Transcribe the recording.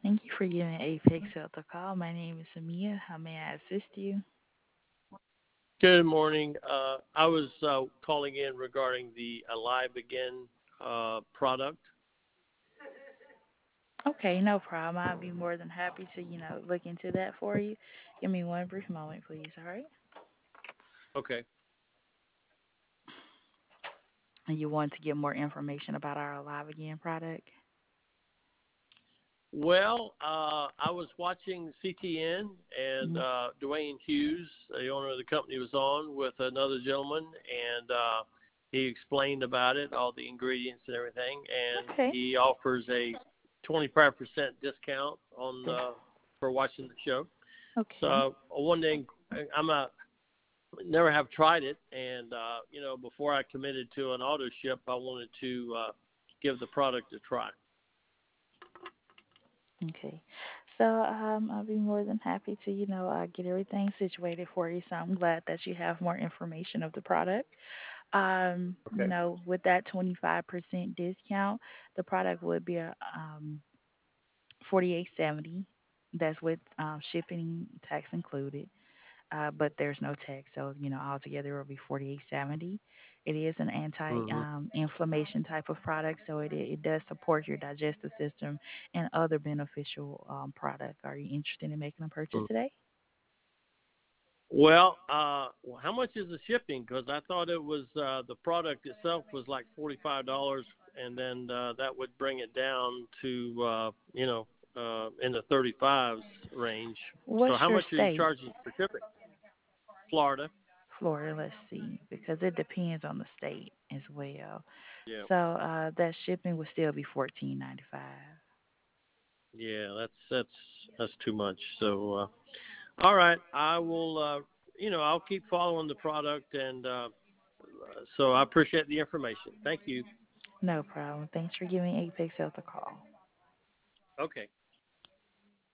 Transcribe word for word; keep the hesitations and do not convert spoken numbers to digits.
Thank you for giving Apex Health a call. My name is Amia. How may I assist you? Good morning. Uh, I was uh, calling in regarding the Alive Again uh, product. Okay, no problem. I'll be more than happy to, you know, look into that for you. Give me one brief moment, please. All right. Okay. And you want to get more information about our Alive Again product? Well, uh, I was watching C T N and Mm-hmm. uh, Dwayne Hughes, the owner of the company, was on with another gentleman, and uh, he explained about it, all the ingredients and everything, and Okay. he offers a twenty-five percent discount on This. uh, for watching the show. So Okay. uh, one day, I'm a never have tried it, and uh, you know, before I committed to an auto ship, I wanted to uh, give the product a try. Okay. So um, I'll be more than happy to, you know, uh, get everything situated for you. So I'm glad that you have more information of the product. Um, you Okay. know, with that twenty-five percent discount, the product would be a um, forty-eight seventy. That's with um, shipping tax included. Uh, but there's no tax, so you know altogether it will be forty-eight seventy. It is an Mm-hmm. anti-inflammation type of product, so it it does support your digestive system and other beneficial um, product. Are you interested in making a purchase today? Well, uh, well, how much is the shipping? Because I thought it was uh, the product itself was like forty-five dollars, and then uh, that would bring it down to uh, you know uh, in the thirty-fives range. What's So how your much are you state? charging for shipping? Florida. Florida. Let's see, because it depends on the state as well. Yeah. So uh, that shipping would still be fourteen ninety-five. Yeah, that's that's that's too much. So uh, all right, I will. Uh, you know, I'll keep following the product, and uh, so I appreciate the information. Thank you. No problem. Thanks for giving Apex Health a call. Okay.